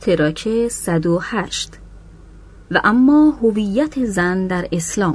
تراک 108. و اما هویت زن در اسلام.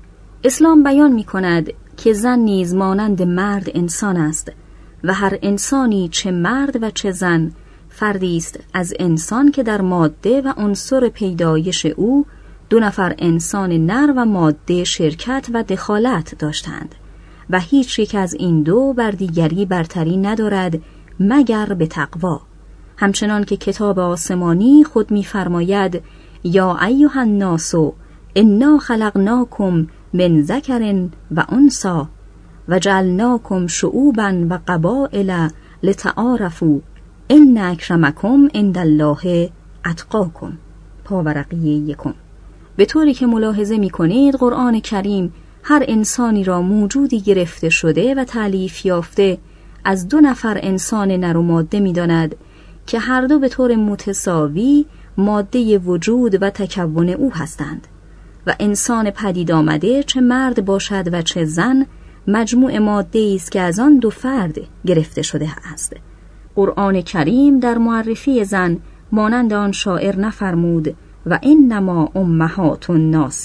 اسلام بیان می کند که زن نیز مانند مرد انسان است و هر انسانی چه مرد و چه زن فردی است از انسان که در ماده و عنصر پیدایش او 2 نفر انسان نر و ماده شرکت و دخالت داشتند و هیچ یک از این 2 بر دیگری برتری ندارد مگر به تقوا. همچنان که کتاب آسمانی خود می‌فرماید یا ایها الناس انا خلقناکم من ذکر و انثی و جعلناکم شعوبا و قبائل لتعارفوا ان اکرمکم عند الله اتقاکم. پاورقی 1. به طوری که ملاحظه می‌کنید قرآن کریم هر انسانی را موجودی گرفته شده و تألیف یافته از 2 نفر انسان نر و ماده می‌داند که هر 2 به طور متساوی ماده وجود و تکون او هستند و انسان پدید آمده چه مرد باشد و چه زن مجموع ماده است که از آن 2 فرد گرفته شده است. قرآن کریم در معرفی زن مانند آن شاعر نفرمود و انما امهات الناس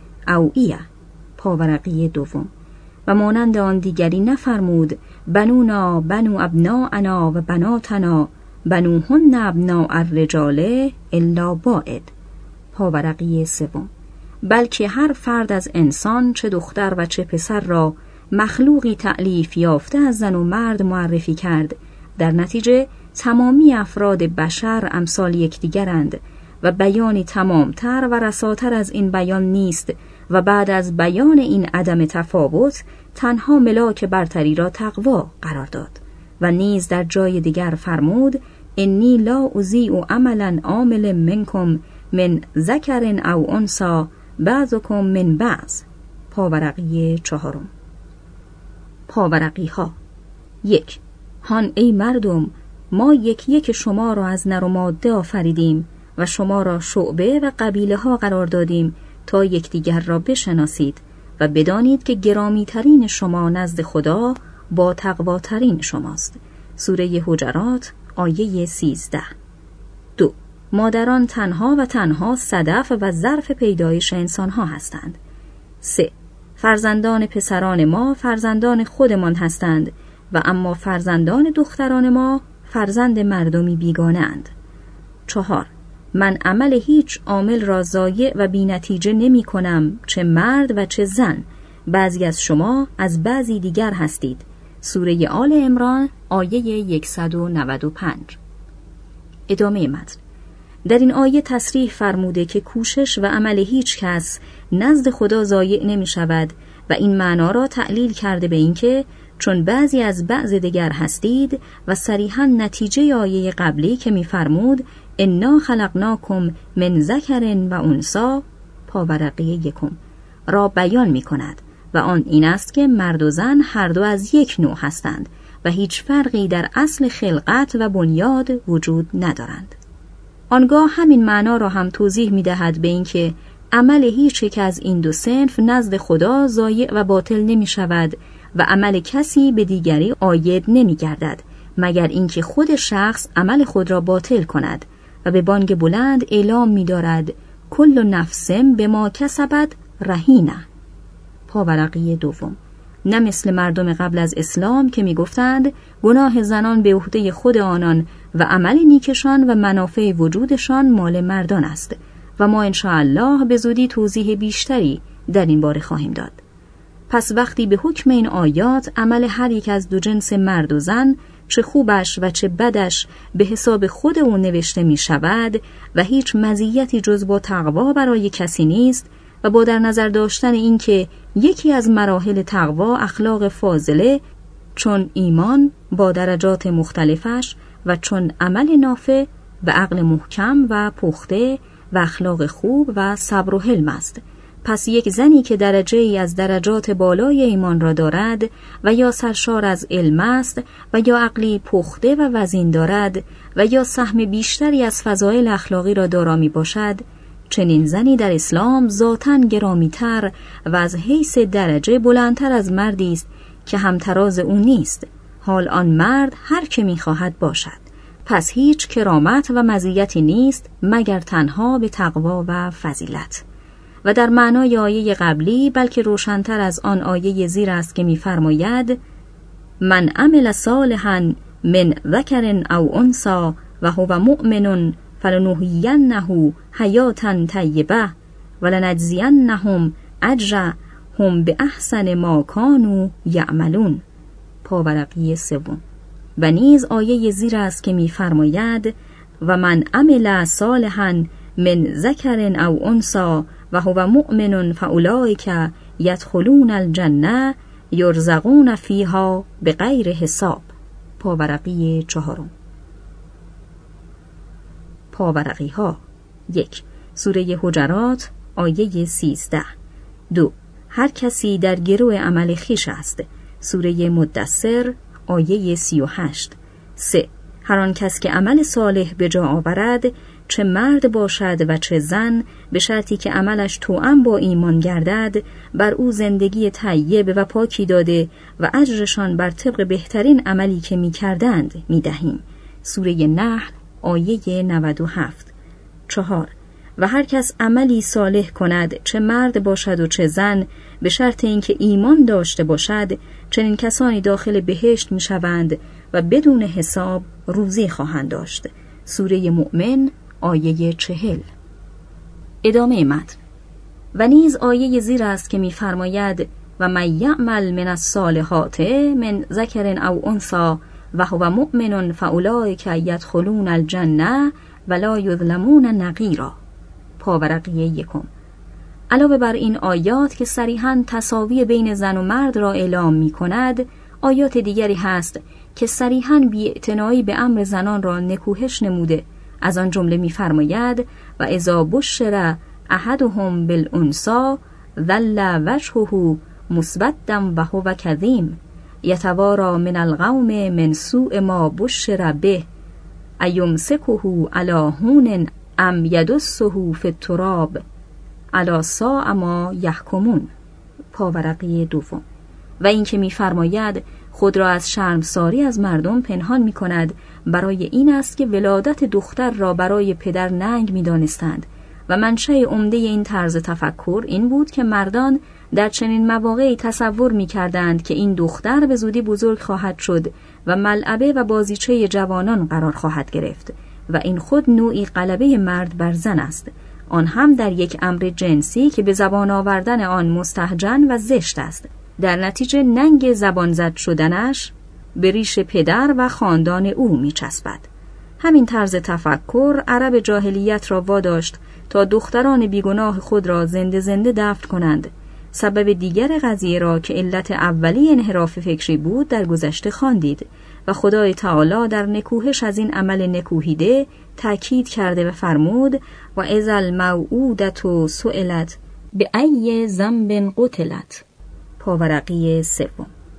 اوعیه. پاورقی 2. و مانند آن دیگری نفرمود بنونا بنو ابناءنا و بناتنا بنوهن ابناء الرجال الا باعد. پاورقی 3. بلکه هر فرد از انسان چه دختر و چه پسر را مخلوقی تألیف یافته از زن و مرد معرفی کرد. در نتیجه تمامی افراد بشر امثال یکدیگرند و بیانی تمامتر و رساتر از این بیان نیست و بعد از بیان این عدم تفاوت تنها ملاک برتری را تقوا قرار داد و نیز در جای دیگر فرمود انی لا اضیع عملا عامل منکم من ذکر او انثی بعضکم من بعض. پاورقی 4. پاورقی ها 1. هان ای مردم ما یک شما را از نر و ماده آفریدیم و شما را شعبه و قبیله ها قرار دادیم تا یکدیگر را بشناسید و بدانید که گرامی ترین شما نزد خدا با تقواترین شماست. سوره حجرات آیه 13. 2. مادران تنها و تنها صدف و ظرف پیدایش انسانها هستند. 3. فرزندان پسران ما فرزندان خودمان هستند و اما فرزندان دختران ما فرزند مردمی بیگانه اند. 4. من عمل هیچ عامل را ضایع و بی نتیجه نمی کنم چه مرد و چه زن. بعضی از شما از بعضی دیگر هستید. سوره آل عمران آیه 195. ادامه متن. در این آیه تصریح فرموده که کوشش و عمل هیچ کس نزد خدا ضایع نمی شود و این معنا را تعلیل کرده به این که چون بعضی از بعض دیگر هستید و صریحاً نتیجه آیه قبلی که می فرمود انا خلقناکم من ذکر و انثی پاورقی 1 را بیان می کند و آن این است که مرد و زن هر 2 از یک نوع هستند و هیچ فرقی در اصل خلقت و بنیاد وجود ندارند. آنگاه همین معنا را هم توضیح می دهد به این که عمل هیچ یک از این 2 صنف نزد خدا ضایع و باطل نمی شود و عمل کسی به دیگری عاید نمی گردد مگر اینکه خود شخص عمل خود را باطل کند و به بانگ بلند اعلام می دارد کل نفس بما کسبت رهینه. پاورقی 2. نه مثل مردم قبل از اسلام که می گفتند گناه زنان به عهده خود آنان و عمل نیکشان و منافع وجودشان مال مردان است و ما انشاءالله به زودی توضیح بیشتری در این باره خواهیم داد. پس وقتی به حکم این آیات عمل هر یک از 2 جنس مرد و زن چه خوبش و چه بدش به حساب خود او نوشته می شود و هیچ مزیتی جز با تقوا برای کسی نیست و با در نظر داشتن این که یکی از مراحل تقوا اخلاق فاضله چون ایمان با درجات مختلفش و چون عمل نافع و عقل محکم و پخته و اخلاق خوب و صبر و حلم است. پس یک زنی که درجه ای از درجات بالای ایمان را دارد و یا سرشار از علم است و یا عقلی پخته و وزین دارد و یا سهم بیشتری از فضایل اخلاقی را دارا می باشد، چنین زنی در اسلام ذاتاً گرامی‌تر و از حیث درجه بلندتر از مردی است که همتراز او نیست، حال آن مرد هر که می خواهد باشد. پس هیچ کرامت و مزیتی نیست مگر تنها به تقوا و فضیلت. و در معنای آیه قبلی بلکه روشن‌تر از آن آیه زیر است که می‌فرماید من عمل صالحا من ذکر او انثی و هو مؤمن فلنحیینه حیاة طیبه ولنجزینهم اجرهم باحسن ما کانوا یعملون. پاورقی 3. و نیز آیه زیر است که می‌فرماید و من عمل صالحا من ذکر او انثی و هو مؤمن فاولئک یدخلون الجنه یرزقون فیها بغیر حساب. پاورقی 4. پاورقی ها 1. سوره حجرات آیه 13. 2. هر کسی در گرو عمل خویش است. سوره مدثر آیه 38. 3. هر آن کس که عمل صالح به جا آورد، چه مرد باشد و چه زن، به شرطی که عملش توأم با ایمان گردد، بر او زندگی طیب و پاکی داده و اجرشان بر طبق بهترین عملی که می کردند می دهیم. سوره نحل آیه 97. 4. و هر کس عملی صالح کند، چه مرد باشد و چه زن، به شرط اینکه ایمان داشته باشد، چنین کسانی داخل بهشت می شوند و بدون حساب روزی خواهند داشت. سوره مؤمن آیه 40. ادامه متن. و نیز آیه زیر است که می فرماید و من یعمل من الصالحات من ذکر او انثی و هو مؤمن فاولئک یدخلون الجنه ولا یظلمون نقیرا. پاورقی 1. علاوه بر این آیات که صریحاً تساوی بین زن و مرد را اعلام می کند، آیات دیگری هست که صریحاً بی‌اعتنایی به امر زنان را نکوهش نموده. از آن جمله می فرماید و اذا بشر احدهم بالانثی ظل وجهه مسودا و هو کظیم یتوارا من القوم من سوء ما بشر به ایمسکه علی هون ام یدسه فی التراب الا ساء ما یحکمون. پاورقی 2. و این که می‌فرماید خود را از شرمساری از مردم پنهان می‌کند، برای این است که ولادت دختر را برای پدر ننگ می‌دانستند و منشأ عمده این طرز تفکر این بود که مردان در چنین مواقعی تصور می‌کردند که این دختر به زودی بزرگ خواهد شد و ملعبه و بازیچه جوانان قرار خواهد گرفت و این خود نوعی غلبه مرد بر زن است، آن هم در یک امر جنسی که به زبان آوردن آن مستهجن و زشت است. در نتیجه ننگ زبان زد شدنش به ریش پدر و خاندان او می‌چسبد. همین طرز تفکر عرب جاهلیت را واداشت تا دختران بیگناه خود را زنده زنده دفن کنند. سبب دیگر قضیه را که علت اولی انحراف فکری بود در گذشته خواندید و خدای تعالی در نکوهش از این عمل نکوهیده تأکید کرده و فرمود و اذا الموءودة سئلت بأی ذنب قتلت. پاورقی 3.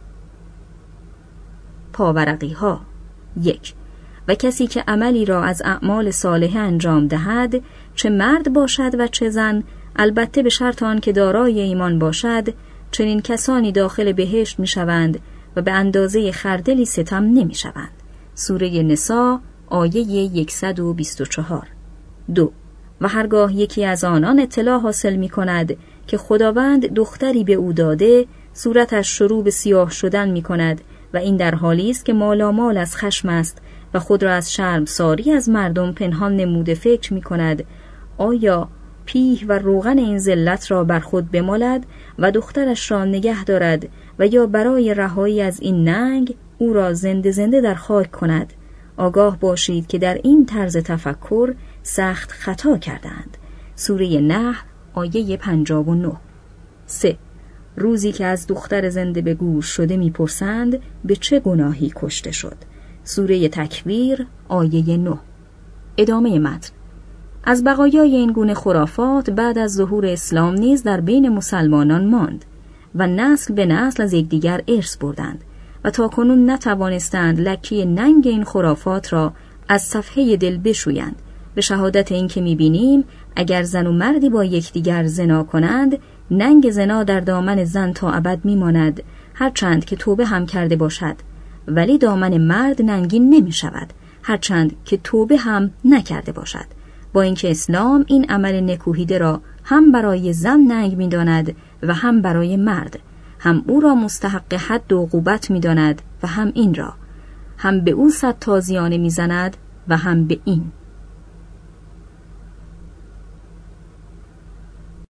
پاورقی ها 1. و کسی که عملی را از اعمال صالحه انجام دهد، چه مرد باشد و چه زن، البته به شرط آن که دارای ایمان باشد، چنین کسانی داخل بهشت می شوند و به اندازه خردلی ستم نمی شوند. سوره نساء آیه 124. 2. و هرگاه یکی از آنان اطلاع حاصل می کند که خداوند دختری به او داده، صورتش شروع به سیاه شدن می کند و این در حالی است که مالامال از خشم است و خود را از شرمساری از مردم پنهان نموده فکر می کند آیا پیه و روغن این ذلت را بر خود بمالد و دخترش را نگه دارد و یا برای رهایی از این ننگ او را زنده زنده در خاک کند. آگاه باشید که در این طرز تفکر سخت خطا کردند. سوره نحل آیه 59. 3. روزی که از دختر زنده به گور شده میپرسند به چه گناهی کشته شد. سوره تکویر آیه 9. ادامه متن. از بقایای این گونه خرافات بعد از ظهور اسلام نیز در بین مسلمانان ماند و نسل به نسل از یکدیگر ارث بردند و تاکنون نتوانستند لکه ننگ این خرافات را از صفحه دل بشویند. به شهادت این که می‌بینیم اگر زن و مردی با یکدیگر زنا کنند، ننگ زنا در دامن زن تا ابد می‌ماند، هرچند که توبه هم کرده باشد، ولی دامن مرد ننگین نمی‌شود، هرچند که توبه هم نکرده باشد، با اینکه اسلام این عمل نکوهیده را هم برای زن ننگ می‌داند و هم برای مرد، هم او را مستحق حد و عقوبت می‌داند و هم این را، هم به او 100 تازیانه می‌زند و هم به این.